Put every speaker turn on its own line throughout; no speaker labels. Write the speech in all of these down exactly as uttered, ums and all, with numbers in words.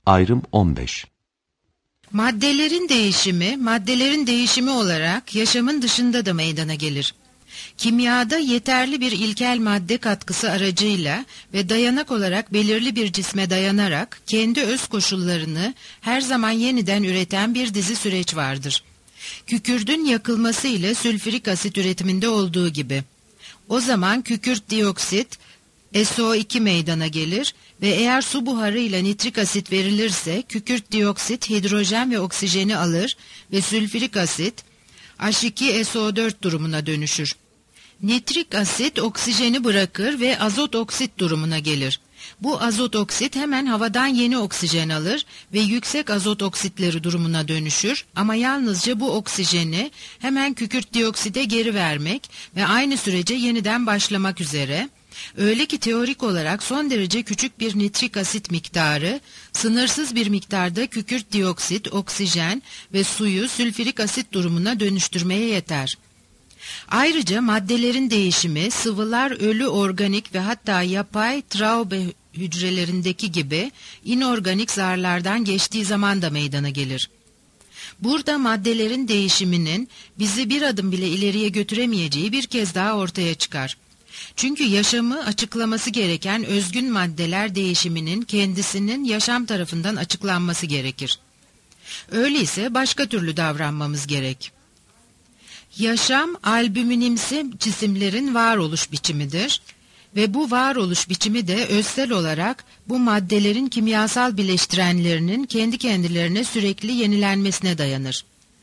Ayrım on beş.
Maddelerin değişimi, maddelerin değişimi olarak yaşamın dışında da meydana gelir. Kimyada yeterli bir ilkel madde katkısı aracıyla ve dayanak olarak belirli bir cisme dayanarak kendi öz koşullarını her zaman yeniden üreten bir dizi süreç vardır. Kükürdün yakılması ile sülfürik asit üretiminde olduğu gibi. O zaman kükürt dioksit, S O iki meydana gelir ve eğer su buharı ile nitrik asit verilirse kükürt dioksit hidrojen ve oksijeni alır ve sülfürik asit H iki S O dört durumuna dönüşür. Nitrik asit oksijeni bırakır ve azot oksit durumuna gelir. Bu azot oksit hemen havadan yeni oksijen alır ve yüksek azot oksitleri durumuna dönüşür ama yalnızca bu oksijeni hemen kükürt dioksite geri vermek ve aynı sürece yeniden başlamak üzere. Öyle ki teorik olarak son derece küçük bir nitrik asit miktarı, sınırsız bir miktarda kükürt dioksit, oksijen ve suyu sülfürik asit durumuna dönüştürmeye yeter. Ayrıca maddelerin değişimi sıvılar ölü organik ve hatta yapay Traube hücrelerindeki gibi inorganik zarlardan geçtiği zaman da meydana gelir. Burada maddelerin değişiminin bizi bir adım bile ileriye götüremeyeceği bir kez daha ortaya çıkar. Çünkü yaşamı açıklaması gereken özgün maddeler değişiminin kendisinin yaşam tarafından açıklanması gerekir. Öyleyse başka türlü davranmamız gerek. Yaşam albüminimsi cisimlerin varoluş biçimidir ve bu varoluş biçimi de özsel olarak bu maddelerin kimyasal bileştirenlerinin kendi kendilerine sürekli yenilenmesine dayanır.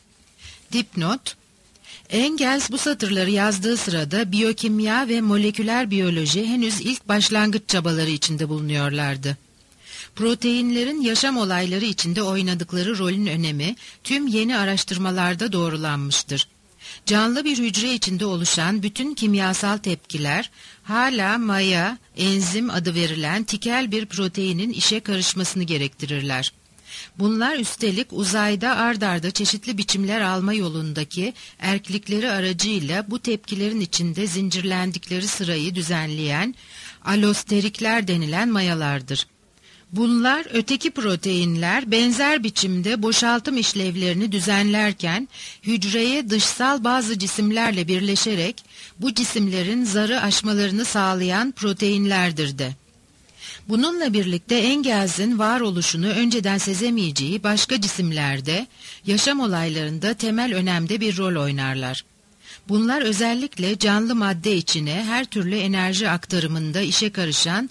Dipnot: Engels bu satırları yazdığı sırada biyokimya ve moleküler biyoloji henüz ilk başlangıç çabaları içinde bulunuyorlardı. Proteinlerin yaşam olayları içinde oynadıkları rolün önemi tüm yeni araştırmalarda doğrulanmıştır. Canlı bir hücre içinde oluşan bütün kimyasal tepkiler hala maya, enzim adı verilen tikel bir proteinin işe karışmasını gerektirirler. Bunlar üstelik uzayda ard arda çeşitli biçimler alma yolundaki erklikleri aracıyla bu tepkilerin içinde zincirlendikleri sırayı düzenleyen alosterikler denilen mayalardır. Bunlar öteki proteinler benzer biçimde boşaltım işlevlerini düzenlerken hücreye dışsal bazı cisimlerle birleşerek bu cisimlerin zarı aşmalarını sağlayan proteinlerdir de. Bununla birlikte Engels'in varoluşunu önceden sezemeyeceği başka cisimlerde, yaşam olaylarında temel önemde bir rol oynarlar. Bunlar özellikle canlı madde içine her türlü enerji aktarımında işe karışan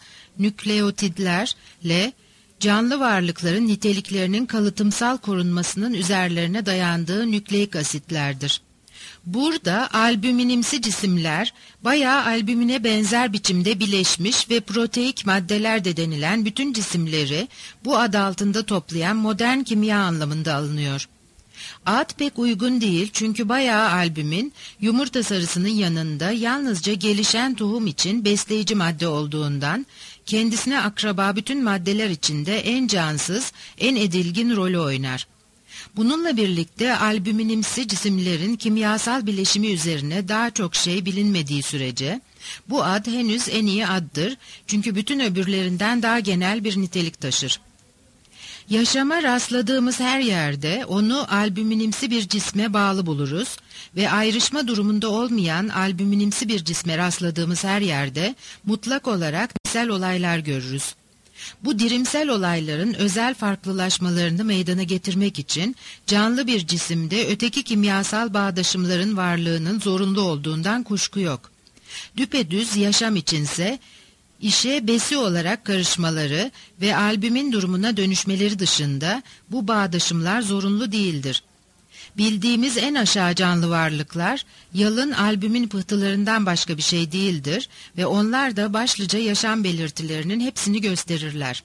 nükleotidlerle canlı varlıkların niteliklerinin kalıtımsal korunmasının üzerlerine dayandığı nükleik asitlerdir. Burada albüminimsi cisimler bayağı albümine benzer biçimde bileşmiş ve proteik maddeler de denilen bütün cisimleri bu ad altında toplayan modern kimya anlamında alınıyor. Ad pek uygun değil çünkü bayağı albümin yumurta sarısının yanında yalnızca gelişen tohum için besleyici madde olduğundan kendisine akraba bütün maddeler içinde en cansız, en edilgin rolü oynar. Bununla birlikte albüminimsi cisimlerin kimyasal bileşimi üzerine daha çok şey bilinmediği sürece bu ad henüz en iyi addır çünkü bütün öbürlerinden daha genel bir nitelik taşır. Yaşama rastladığımız her yerde onu albüminimsi bir cisme bağlı buluruz ve ayrışma durumunda olmayan albüminimsi bir cisme rastladığımız her yerde mutlak olarak dirimsel olaylar görürüz. Bu dirimsel olayların özel farklılaşmalarını meydana getirmek için canlı bir cisimde öteki kimyasal bağdaşımların varlığının zorunlu olduğundan kuşku yok. Düpedüz yaşam içinse İşe besi olarak karışmaları ve albümin durumuna dönüşmeleri dışında bu bağdaşımlar zorunlu değildir. Bildiğimiz en aşağı canlı varlıklar yalın albümin pıhtılarından başka bir şey değildir ve onlar da başlıca yaşam belirtilerinin hepsini gösterirler.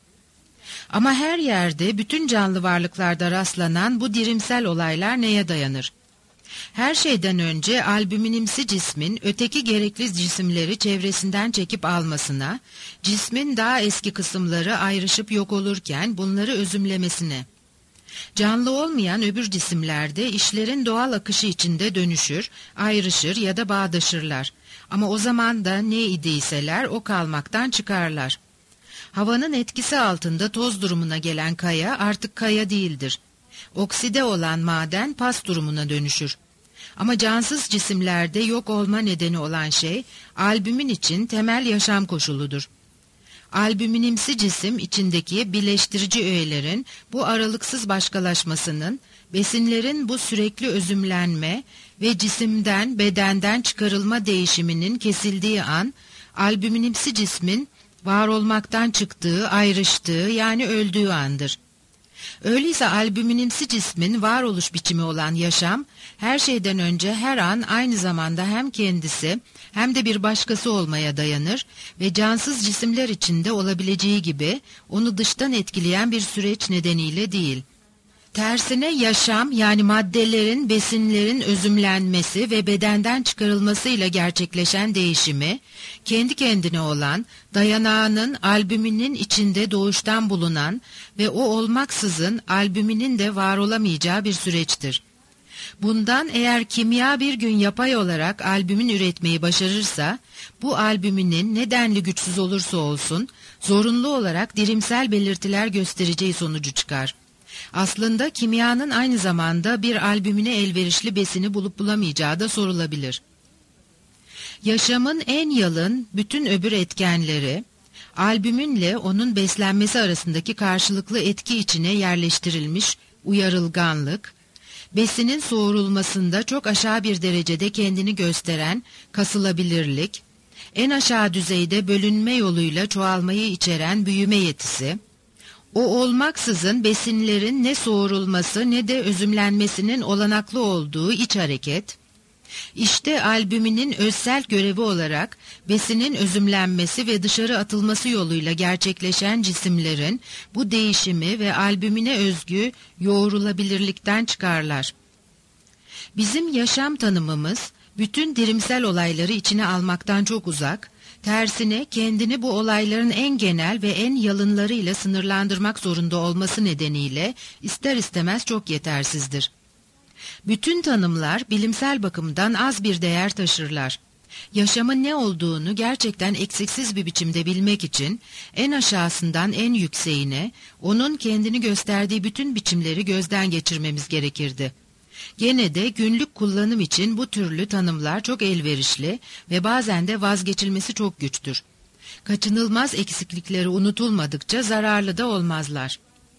Ama her yerde bütün canlı varlıklarda rastlanan bu dirimsel olaylar neye dayanır? Her şeyden önce albüminimsi cismin öteki gerekli cisimleri çevresinden çekip almasına, cismin daha eski kısımları ayrışıp yok olurken bunları özümlemesine. Canlı olmayan öbür cisimlerde işlerin doğal akışı içinde dönüşür, ayrışır ya da bağdaşırlar. Ama o zaman da ne idiyseler o kalmaktan çıkarlar. Havanın etkisi altında toz durumuna gelen kaya artık kaya değildir. Okside olan maden pas durumuna dönüşür. Ama cansız cisimlerde yok olma nedeni olan şey, albümin için temel yaşam koşuludur. Albüminimsi cisim içindeki birleştirici öğelerin bu aralıksız başkalaşmasının, besinlerin bu sürekli özümlenme ve cisimden, bedenden çıkarılma değişiminin kesildiği an, albüminimsi cismin var olmaktan çıktığı, ayrıştığı yani öldüğü andır. Öyleyse albüminimsi cismin varoluş biçimi olan yaşam, her şeyden önce her an aynı zamanda hem kendisi hem de bir başkası olmaya dayanır ve cansız cisimler içinde olabileceği gibi onu dıştan etkileyen bir süreç nedeniyle değil. Tersine yaşam yani maddelerin, besinlerin özümlenmesi ve bedenden çıkarılmasıyla gerçekleşen değişimi, kendi kendine olan, dayanağının albüminin içinde doğuştan bulunan ve o olmaksızın albüminin de var olamayacağı bir süreçtir. Bundan eğer kimya bir gün yapay olarak albümin üretmeyi başarırsa, bu albüminin nedenli güçsüz olursa olsun, zorunlu olarak dirimsel belirtiler göstereceği sonucu çıkar. Aslında kimyanın aynı zamanda bir albümüne elverişli besini bulup bulamayacağı da sorulabilir. Yaşamın en yalın bütün öbür etkenleri, albümünle onun beslenmesi arasındaki karşılıklı etki içine yerleştirilmiş uyarılganlık, besinin soğurulmasında çok aşağı bir derecede kendini gösteren kasılabilirlik, en aşağı düzeyde bölünme yoluyla çoğalmayı içeren büyüme yetisi, o olmaksızın besinlerin ne soğurulması ne de özümlenmesinin olanaklı olduğu iç hareket, işte albüminin özsel görevi olarak besinin özümlenmesi ve dışarı atılması yoluyla gerçekleşen cisimlerin bu değişimi ve albümine özgü yoğrulabilirlikten çıkarlar. Bizim yaşam tanımımız bütün dirimsel olayları içine almaktan çok uzak, tersine kendini bu olayların en genel ve en yalınlarıyla sınırlandırmak zorunda olması nedeniyle ister istemez çok yetersizdir. Bütün tanımlar bilimsel bakımdan az bir değer taşırlar. Yaşamın ne olduğunu gerçekten eksiksiz bir biçimde bilmek için en aşağısından en yükseğine, onun kendini gösterdiği bütün biçimleri gözden geçirmemiz gerekirdi. Gene de günlük kullanım için bu türlü tanımlar çok elverişli ve bazen de vazgeçilmesi çok güçtür. Kaçınılmaz eksiklikleri unutulmadıkça zararlı da olmazlar.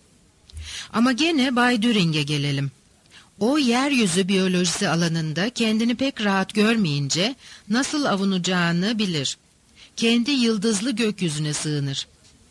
Ama gene Bay Düring'e gelelim. O yeryüzü biyolojisi alanında kendini pek rahat görmeyince nasıl avunacağını bilir. Kendi yıldızlı gökyüzüne sığınır.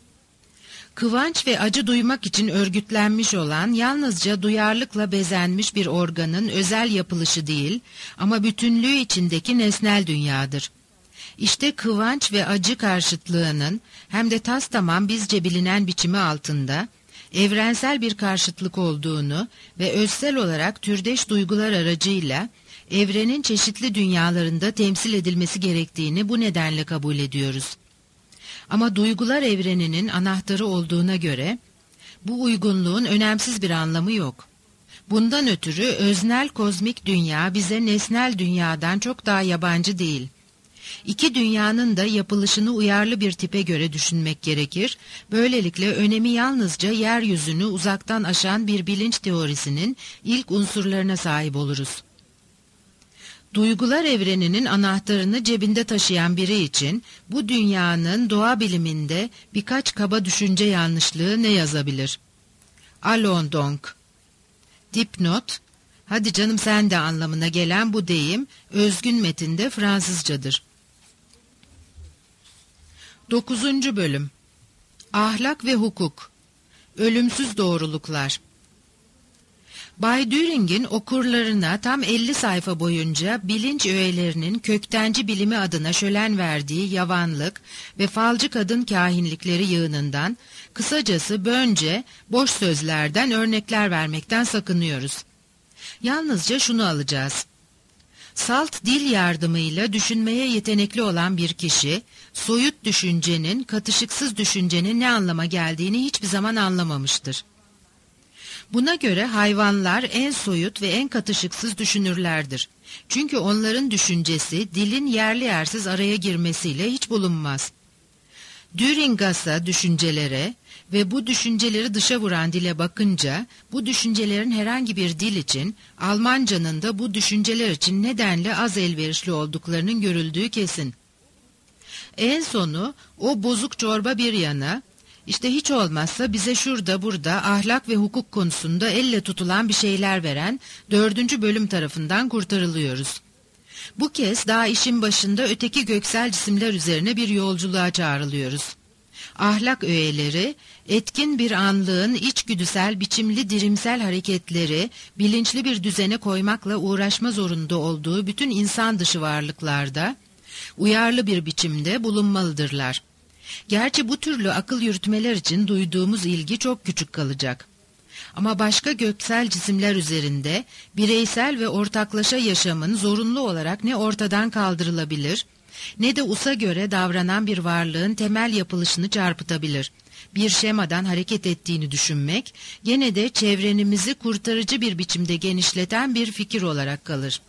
Kıvanç ve acı duymak için örgütlenmiş olan yalnızca duyarlılıkla bezenmiş bir organın özel yapılışı değil ama bütünlüğü içindeki nesnel dünyadır. İşte kıvanç ve acı karşıtlığının hem de tastamam bizce bilinen biçimi altında evrensel bir karşıtlık olduğunu ve özsel olarak türdeş duygular aracıyla evrenin çeşitli dünyalarında temsil edilmesi gerektiğini bu nedenle kabul ediyoruz. Ama duygular evreninin anahtarı olduğuna göre bu uygunluğun önemsiz bir anlamı yok. Bundan ötürü öznel kozmik dünya bize nesnel dünyadan çok daha yabancı değil. İki dünyanın da yapılışını uyarlı bir tipe göre düşünmek gerekir. Böylelikle önemi yalnızca yeryüzünü uzaktan aşan bir bilinç teorisinin ilk unsurlarına sahip oluruz. Duygular evreninin anahtarını cebinde taşıyan biri için bu dünyanın doğa biliminde birkaç kaba düşünce yanlışlığı ne yazabilir? Allons donc. Dipnot, hadi canım sen de anlamına gelen bu deyim özgün metinde Fransızcadır. Dokuzuncu Bölüm. Ahlak ve hukuk. Ölümsüz doğruluklar. Bay Düring'in okurlarına tam elli sayfa boyunca bilinç öğelerinin köktenci bilimi adına şölen verdiği yavanlık ve falcı kadın kahinlikleri yığınından, kısacası bönce boş sözlerden örnekler vermekten sakınıyoruz. Yalnızca şunu alacağız. Salt dil yardımıyla düşünmeye yetenekli olan bir kişi, soyut düşüncenin, katışıksız düşüncenin ne anlama geldiğini hiçbir zaman anlamamıştır. Buna göre hayvanlar en soyut ve en katışıksız düşünürlerdir. Çünkü onların düşüncesi dilin yerli yersiz araya girmesiyle hiç bulunmaz. Düringas'a düşüncelere ve bu düşünceleri dışa vuran dile bakınca, bu düşüncelerin herhangi bir dil için, Almancanın da bu düşünceler için nedenle az elverişli olduklarının görüldüğü kesin. En sonu o bozuk çorba bir yana, işte hiç olmazsa bize şurada burada ahlak ve hukuk konusunda elle tutulan bir şeyler veren dördüncü bölüm tarafından kurtarılıyoruz. Bu kez daha işin başında öteki göksel cisimler üzerine bir yolculuğa çağrılıyoruz. Ahlak öğeleri, etkin bir anlığın içgüdüsel biçimli dirimsel hareketleri bilinçli bir düzene koymakla uğraşma zorunda olduğu bütün insan dışı varlıklarda, uyarlı bir biçimde bulunmalıdırlar. Gerçi bu türlü akıl yürütmeler için duyduğumuz ilgi çok küçük kalacak. Ama başka göksel cisimler üzerinde bireysel ve ortaklaşa yaşamın zorunlu olarak ne ortadan kaldırılabilir, ne de usa göre davranan bir varlığın temel yapılışını çarpıtabilir. Bir şemadan hareket ettiğini düşünmek, gene de çevrenimizi kurtarıcı bir biçimde genişleten bir fikir olarak kalır.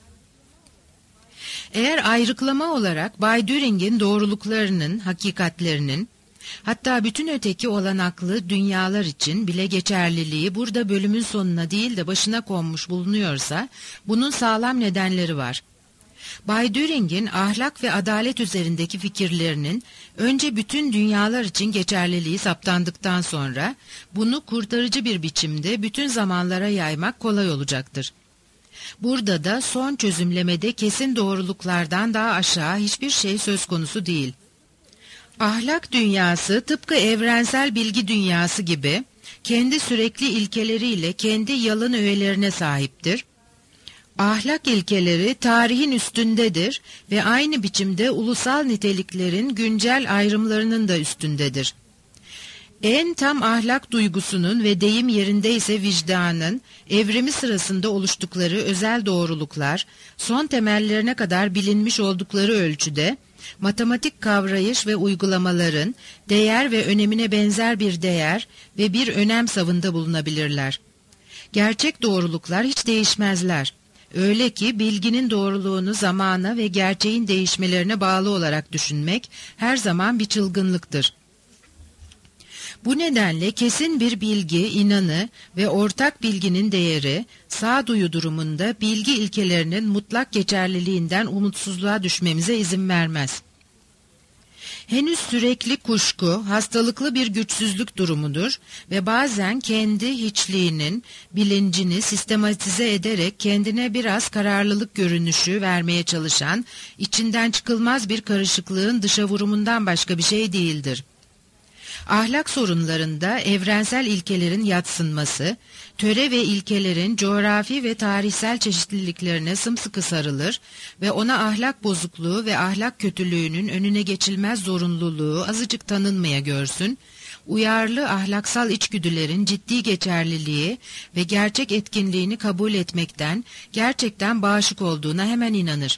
Eğer ayrıklama olarak Bay Düring'in doğruluklarının, hakikatlerinin, hatta bütün öteki olanaklı dünyalar için bile geçerliliği burada bölümün sonuna değil de başına konmuş bulunuyorsa, bunun sağlam nedenleri var. Bay Düring'in ahlak ve adalet üzerindeki fikirlerinin önce bütün dünyalar için geçerliliği saptandıktan sonra, bunu kurtarıcı bir biçimde bütün zamanlara yaymak kolay olacaktır. Burada da son çözümlemede kesin doğruluklardan daha aşağı hiçbir şey söz konusu değil. Ahlak dünyası tıpkı evrensel bilgi dünyası gibi kendi sürekli ilkeleriyle kendi yalın öğelerine sahiptir. Ahlak ilkeleri tarihin üstündedir ve aynı biçimde ulusal niteliklerin güncel ayrımlarının da üstündedir. En tam ahlak duygusunun ve deyim yerinde ise vicdanın, evrimi sırasında oluştukları özel doğruluklar, son temellerine kadar bilinmiş oldukları ölçüde, matematik kavrayış ve uygulamaların, değer ve önemine benzer bir değer ve bir önem savında bulunabilirler. Gerçek doğruluklar hiç değişmezler. Öyle ki bilginin doğruluğunu zamana ve gerçeğin değişmelerine bağlı olarak düşünmek her zaman bir çılgınlıktır. Bu nedenle kesin bir bilgi, inanı ve ortak bilginin değeri, sağduyu durumunda bilgi ilkelerinin mutlak geçerliliğinden umutsuzluğa düşmemize izin vermez. Henüz sürekli kuşku, hastalıklı bir güçsüzlük durumudur ve bazen kendi hiçliğinin bilincini sistematize ederek kendine biraz kararlılık görünüşü vermeye çalışan, içinden çıkılmaz bir karışıklığın dışa vurumundan başka bir şey değildir. Ahlak sorunlarında evrensel ilkelerin yadsınması, töre ve ilkelerin coğrafi ve tarihsel çeşitliliklerine sımsıkı sarılır ve ona ahlak bozukluğu ve ahlak kötülüğünün önüne geçilmez zorunluluğu azıcık tanınmaya görsün, uyarlı ahlaksal içgüdülerin ciddi geçerliliği ve gerçek etkinliğini kabul etmekten gerçekten bağışık olduğuna hemen inanır.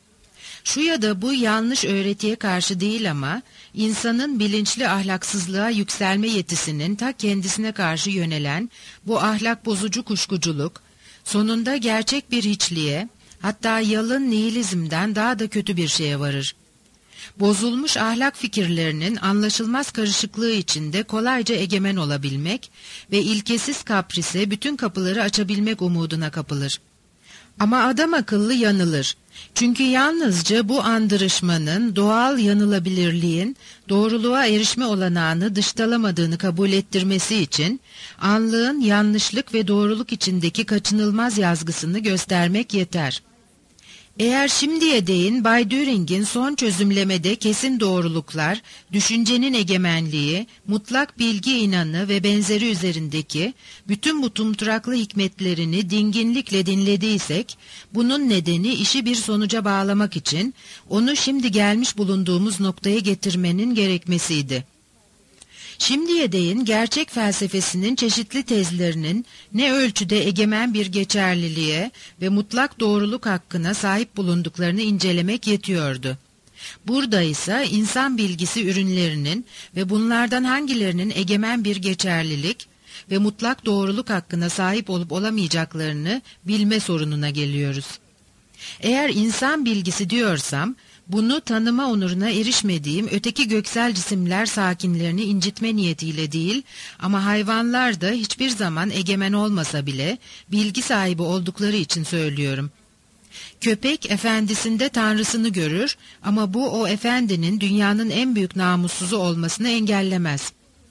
Şu ya da bu yanlış öğretiye karşı değil ama, insanın bilinçli ahlaksızlığa yükselme yetisinin ta kendisine karşı yönelen bu ahlak bozucu kuşkuculuk, sonunda gerçek bir hiçliğe, hatta yalın nihilizmden daha da kötü bir şeye varır. Bozulmuş ahlak fikirlerinin anlaşılmaz karışıklığı içinde kolayca egemen olabilmek ve ilkesiz kaprise bütün kapıları açabilmek umuduna kapılır. Ama adam akıllı yanılır. Çünkü yalnızca bu andırışmanın doğal yanılabilirliğin doğruluğa erişme olanağını dıştalamadığını kabul ettirmesi için anlığın yanlışlık ve doğruluk içindeki kaçınılmaz yazgısını göstermek yeter. Eğer şimdiye değin Bay Düring'in son çözümlemede kesin doğruluklar, düşüncenin egemenliği, mutlak bilgi inanı ve benzeri üzerindeki bütün bu tumturaklı hikmetlerini dinginlikle dinlediysek, bunun nedeni işi bir sonuca bağlamak için onu şimdi gelmiş bulunduğumuz noktaya getirmenin gerekmesiydi. Şimdiye değin gerçek felsefesinin çeşitli tezlerinin ne ölçüde egemen bir geçerliliğe ve mutlak doğruluk hakkına sahip bulunduklarını incelemek yetiyordu. Burada ise insan bilgisi ürünlerinin ve bunlardan hangilerinin egemen bir geçerlilik ve mutlak doğruluk hakkına sahip olup olamayacaklarını bilme sorununa geliyoruz. Eğer insan bilgisi diyorsam, Bunu tanıma onuruna erişmediğim öteki göksel cisimler sakinlerini incitme niyetiyle değil, ama hayvanlar da hiçbir zaman egemen olmasa bile bilgi sahibi oldukları için söylüyorum. Köpek efendisinde tanrısını görür ama bu o efendinin dünyanın en büyük namussuzu olmasını engellemez.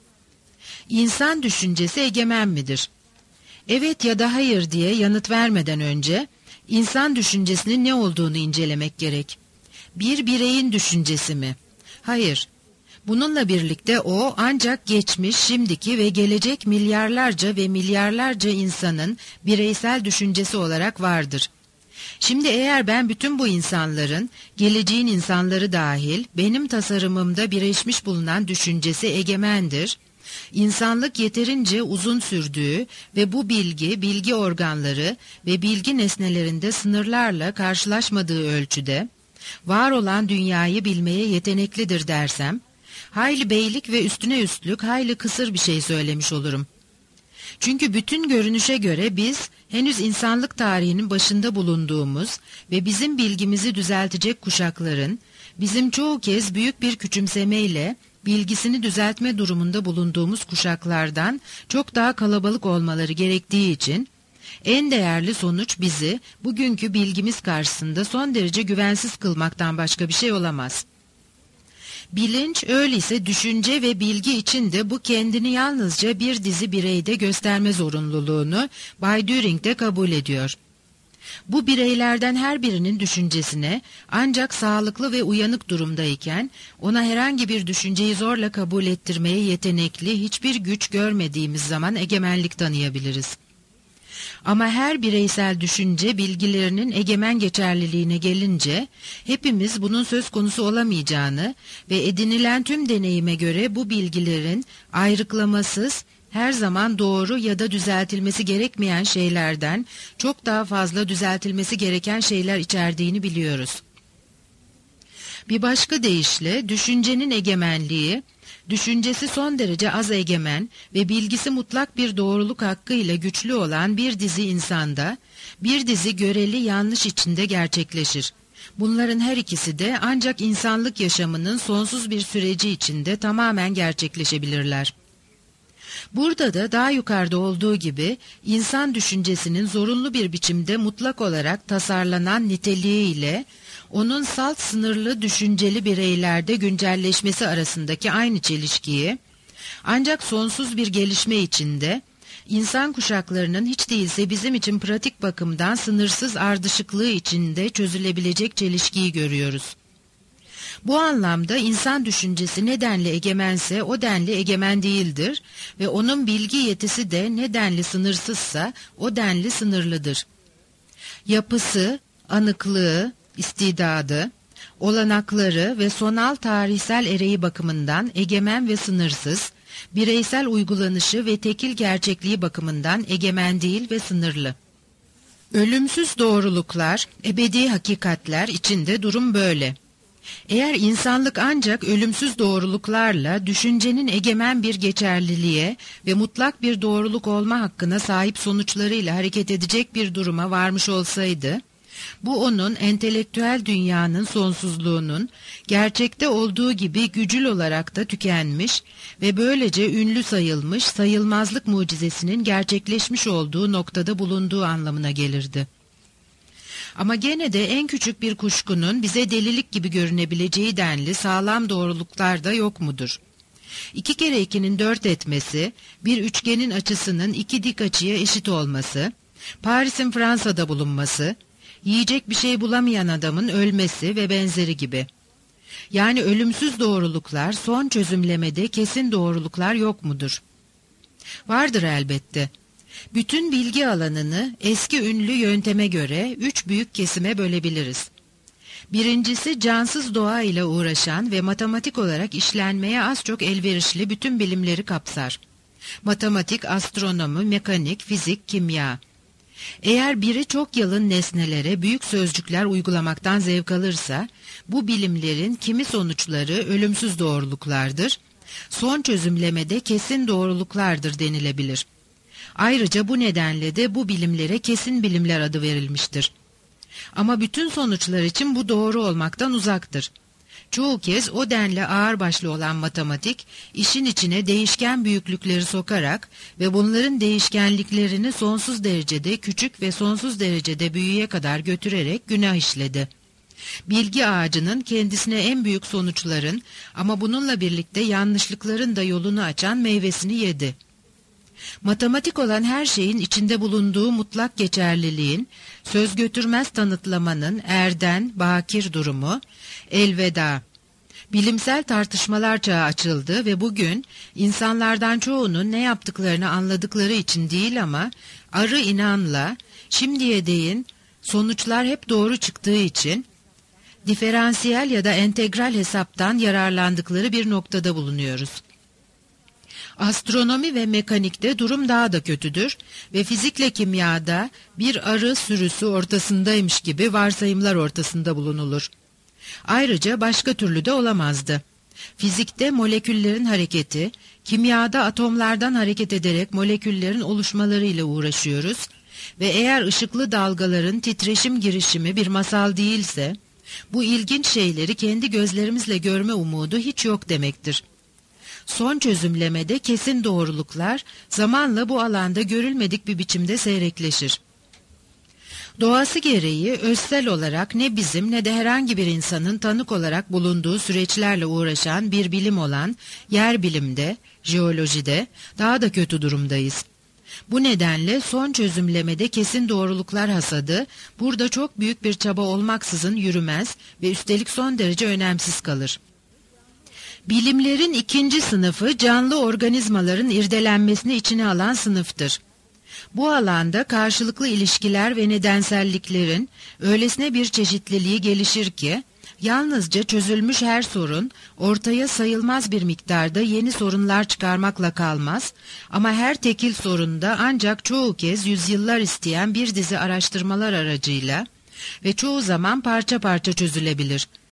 İnsan düşüncesi egemen midir? Evet ya da hayır diye yanıt vermeden önce insan düşüncesinin ne olduğunu incelemek gerek. Bir bireyin düşüncesi mi? Hayır. Bununla birlikte o ancak geçmiş, şimdiki ve gelecek milyarlarca ve milyarlarca insanın bireysel düşüncesi olarak vardır. Şimdi eğer ben bütün bu insanların, geleceğin insanları dahil, benim tasarımımda birleşmiş bulunan düşüncesi egemendir, İnsanlık yeterince uzun sürdüğü ve bu bilgi, bilgi organları ve bilgi nesnelerinde sınırlarla karşılaşmadığı ölçüde, var olan dünyayı bilmeye yeteneklidir dersem, hayli beylik ve üstüne üstlük hayli kısır bir şey söylemiş olurum. Çünkü bütün görünüşe göre biz, henüz insanlık tarihinin başında bulunduğumuz ve bizim bilgimizi düzeltecek kuşakların, bizim çoğu kez büyük bir küçümsemeyle, bilgisini düzeltme durumunda bulunduğumuz kuşaklardan çok daha kalabalık olmaları gerektiği için, en değerli sonuç bizi bugünkü bilgimiz karşısında son derece güvensiz kılmaktan başka bir şey olamaz. Bilinç öyleyse düşünce ve bilgi için de bu kendini yalnızca bir dizi bireyde gösterme zorunluluğunu Bay Düring de kabul ediyor. Bu bireylerden her birinin düşüncesine ancak sağlıklı ve uyanık durumdayken ona herhangi bir düşünceyi zorla kabul ettirmeye yetenekli hiçbir güç görmediğimiz zaman egemenlik tanıyabiliriz. Ama her bireysel düşünce bilgilerinin egemen geçerliliğine gelince hepimiz bunun söz konusu olamayacağını ve edinilen tüm deneyime göre bu bilgilerin ayrıklamasız, her zaman doğru ya da düzeltilmesi gerekmeyen şeylerden çok daha fazla düzeltilmesi gereken şeyler içerdiğini biliyoruz. Bir başka deyişle düşüncenin egemenliği, düşüncesi son derece az egemen ve bilgisi mutlak bir doğruluk hakkıyla güçlü olan bir dizi insanda, bir dizi göreli yanlış içinde gerçekleşir. Bunların her ikisi de ancak insanlık yaşamının sonsuz bir süreci içinde tamamen gerçekleşebilirler. Burada da daha yukarıda olduğu gibi insan düşüncesinin zorunlu bir biçimde mutlak olarak tasarlanan niteliğiyle onun salt sınırlı düşünceli bireylerde güncelleşmesi arasındaki aynı çelişkiyi, ancak sonsuz bir gelişme içinde insan kuşaklarının hiç değilse bizim için pratik bakımdan sınırsız ardışıklığı içinde çözülebilecek çelişkiyi görüyoruz. Bu anlamda insan düşüncesi nedenli egemense o denli egemen değildir ve onun bilgi yetisi de nedenli sınırsızsa o denli sınırlıdır. Yapısı, anıklığı, istidadı, olanakları ve sonal tarihsel ereği bakımından egemen ve sınırsız, bireysel uygulanışı ve tekil gerçekliği bakımından egemen değil ve sınırlı. Ölümsüz doğruluklar, ebedi hakikatler içinde durum böyle. Eğer insanlık ancak ölümsüz doğruluklarla düşüncenin egemen bir geçerliliğe ve mutlak bir doğruluk olma hakkına sahip sonuçlarıyla hareket edecek bir duruma varmış olsaydı, bu onun entelektüel dünyanın sonsuzluğunun gerçekte olduğu gibi gücül olarak da tükenmiş ve böylece ünlü sayılmış sayılmazlık mucizesinin gerçekleşmiş olduğu noktada bulunduğu anlamına gelirdi. Ama gene de en küçük bir kuşkunun bize delilik gibi görünebileceği denli sağlam doğruluklar da yok mudur? İki kere ikinin dört etmesi, bir üçgenin açısının iki dik açıya eşit olması, Paris'in Fransa'da bulunması, yiyecek bir şey bulamayan adamın ölmesi ve benzeri gibi. Yani ölümsüz doğruluklar son çözümlemede kesin doğruluklar yok mudur? Vardır elbette. Bütün bilgi alanını eski ünlü yönteme göre üç büyük kesime bölebiliriz. Birincisi cansız doğa ile uğraşan ve matematik olarak işlenmeye az çok elverişli bütün bilimleri kapsar. Matematik, astronomi, mekanik, fizik, kimya. Eğer biri çok yalın nesnelere büyük sözcükler uygulamaktan zevk alırsa, bu bilimlerin kimi sonuçları ölümsüz doğruluklardır, son çözümlemede kesin doğruluklardır denilebilir. Ayrıca bu nedenle de bu bilimlere kesin bilimler adı verilmiştir. Ama bütün sonuçlar için bu doğru olmaktan uzaktır. Çoğu kez o denli ağırbaşlı olan matematik, işin içine değişken büyüklükleri sokarak ve bunların değişkenliklerini sonsuz derecede küçük ve sonsuz derecede büyüğe kadar götürerek günah işledi. Bilgi ağacının kendisine en büyük sonuçların ama bununla birlikte yanlışlıkların da yolunu açan meyvesini yedi. Matematik olan her şeyin içinde bulunduğu mutlak geçerliliğin, söz götürmez tanıtlamanın erden, bakir durumu, elveda. Bilimsel tartışmalar çağı açıldı ve bugün insanlardan çoğunun ne yaptıklarını anladıkları için değil ama arı inanla, şimdiye değin sonuçlar hep doğru çıktığı için diferansiyel ya da entegral hesaptan yararlandıkları bir noktada bulunuyoruz. Astronomi ve mekanikte durum daha da kötüdür ve fizikle kimyada bir arı sürüsü ortasındaymış gibi varsayımlar ortasında bulunulur. Ayrıca başka türlü de olamazdı. Fizikte moleküllerin hareketi, kimyada atomlardan hareket ederek moleküllerin oluşmalarıyla uğraşıyoruz ve eğer ışıklı dalgaların titreşim girişimi bir masal değilse, bu ilginç şeyleri kendi gözlerimizle görme umudu hiç yok demektir. Son çözümlemede kesin doğruluklar zamanla bu alanda görülmedik bir biçimde seyrekleşir. Doğası gereği özsel olarak ne bizim ne de herhangi bir insanın tanık olarak bulunduğu süreçlerle uğraşan bir bilim olan yer bilimde, jeolojide daha da kötü durumdayız. Bu nedenle son çözümlemede kesin doğruluklar hasadı burada çok büyük bir çaba olmaksızın yürümez ve üstelik son derece önemsiz kalır. Bilimlerin ikinci sınıfı canlı organizmaların irdelenmesini içine alan sınıftır. Bu alanda karşılıklı ilişkiler ve nedenselliklerin öylesine bir çeşitliliği gelişir ki, yalnızca çözülmüş her sorun ortaya sayılmaz bir miktarda yeni sorunlar çıkarmakla kalmaz ama her tekil sorunda ancak çoğu kez yüzyıllar isteyen bir dizi araştırmalar aracıyla ve çoğu zaman parça parça çözülebilir.